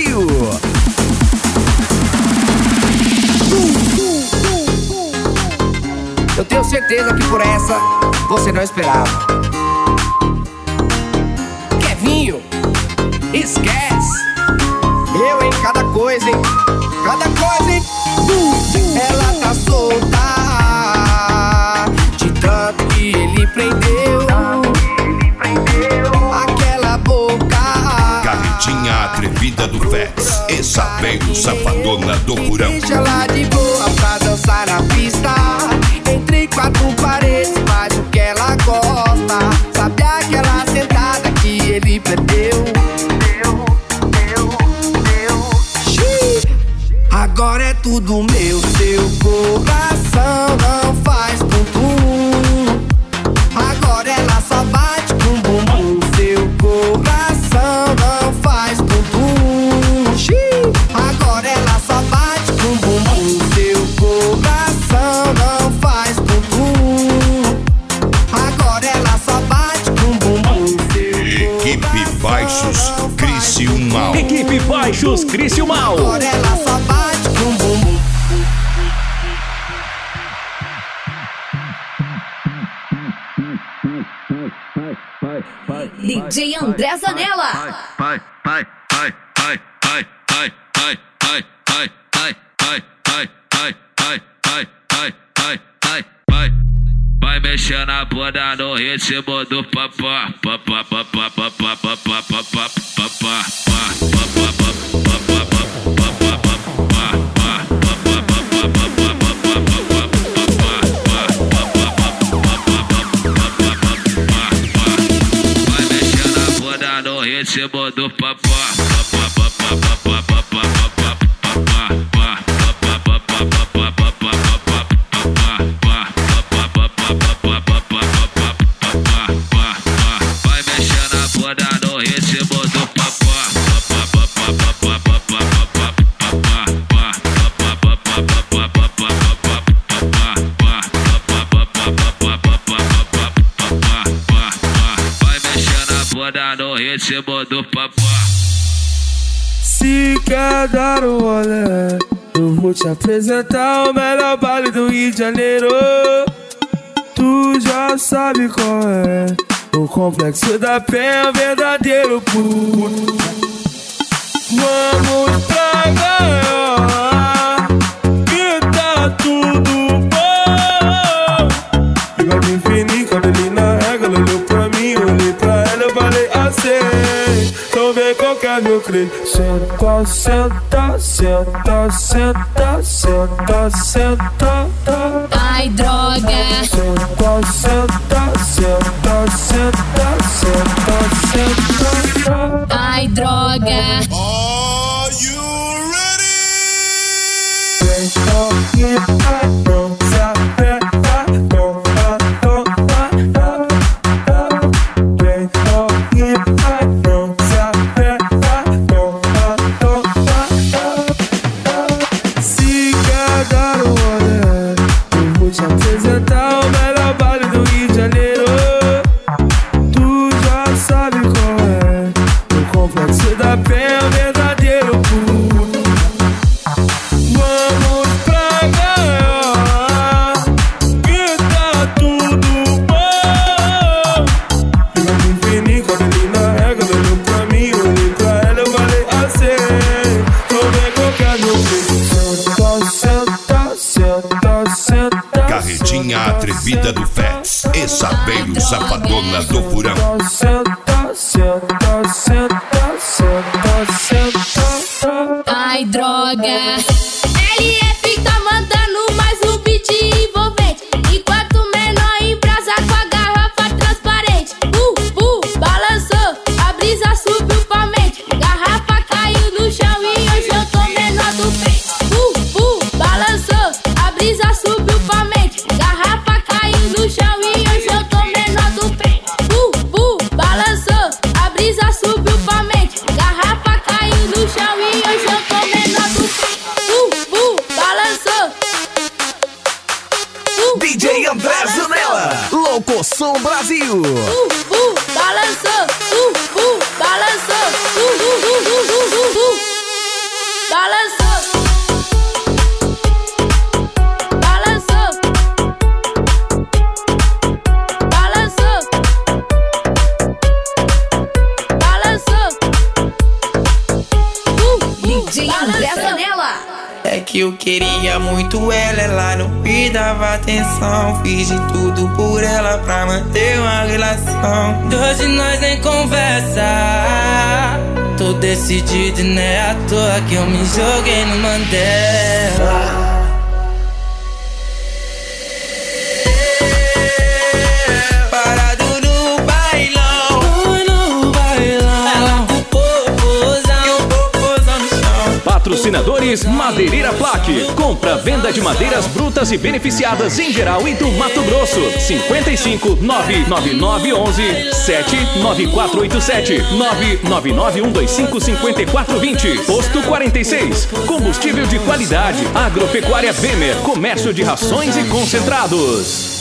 Brasil. Eu tenho certeza que por essa você não esperava. Kevinho, esquece. Eu em cada coisa, hein? Cada coisa, hein? Ela tá solta de tanto que ele prendeu. Aquela boca. Carretinha atrevida do Fats. Essa velho safadona do furão. Deixa ela de boa pra dançar na pista. Entre quatro paredes, faz o que ela gosta. Sabe aquela sentada que ele perdeu? Agora é tudo meu, seu coração não faz tum-tum. Agora ela só bate com bumbum. Seu coração não faz tum-tum. Agora ela só bate com bumbum. Seu coração não faz tum-tum. Agora ela só bate com bumbum. Equipe Baixos, Criciúmal. Equipe Baixos, Criciúmal. Agora ela só bate com bumbum. DJ André Zanella. Vai mexer na bunda no ritmo do papá. No ritmo do papá. Vai mexer na bunda no ritmo do papá. No ritmo do papá. Se quer dar um rolê, eu vou te apresentar o melhor baile do Rio de Janeiro. Tu já sabe qual é. O Complexo da Penha é um verdadeiro puto. Vamos pra gaiola, que tá tudo bom. E vai me infinir, cabelinho na régua. Ela olhou pra mim, eu olhei pra ela, eu falei assim. Então vem qualquer meu crê. Senta, senta, senta, senta, senta, senta. Ai, droga. Senta, senta, senta, senta, senta, senta. Ai, droga. Are you ready? Vem aqui, não se aperta, toma, toma. Vem aqui, não se aperta, toma, toma. Se quer dar um rolê, eu vou te apresentar o melhor baile do Rio de Janeiro. Tu já sabe qual é. O Complexo da Penha é um verdadeiro puto. Vamos pra gaiola, que tá tudo bom. E vai me infinir, cabelinho na régua. Ela olhou pra mim, eu olhei pra ela, eu falei assim. Então vem qualquer meu filho. Senta, senta, senta, senta. Carretinha atrevida do Fats. Essa velho safadona do furão. Senta, senta, senta, senta, senta. Ai, droga. LF tá mandando mais um beat envolvente. Enquanto o menor embrasa com a garrafa transparente. Balançou, a brisa subiu pra mente. Garrafa caiu no chão e hoje eu tô menor do frente. Balançou, a brisa subiu pra mente. Garrafa caiu no chão e hoje eu tô menor do frente. Balançou, a brisa subiu pra mente. Garrafa caiu no chão e hoje eu tô menor do frente. Balançou. DJ André Zanella, Locoção Brasil. Balançou. Balançou. DJ André Zanella. É que eu queria muito ela não me dava atenção. Fiz de tudo por ela pra manter uma relação. Hoje nós nem conversa. Tô decidido, né? À toa que eu me joguei no Mandela. Patrocinadores Madeireira Plaque. Compra, venda de madeiras brutas e beneficiadas em geral e do Mato Grosso. 55 99911 79487 999-125-5420. Posto 46. Combustível de qualidade. Agropecuária Bemer. Comércio de rações e concentrados.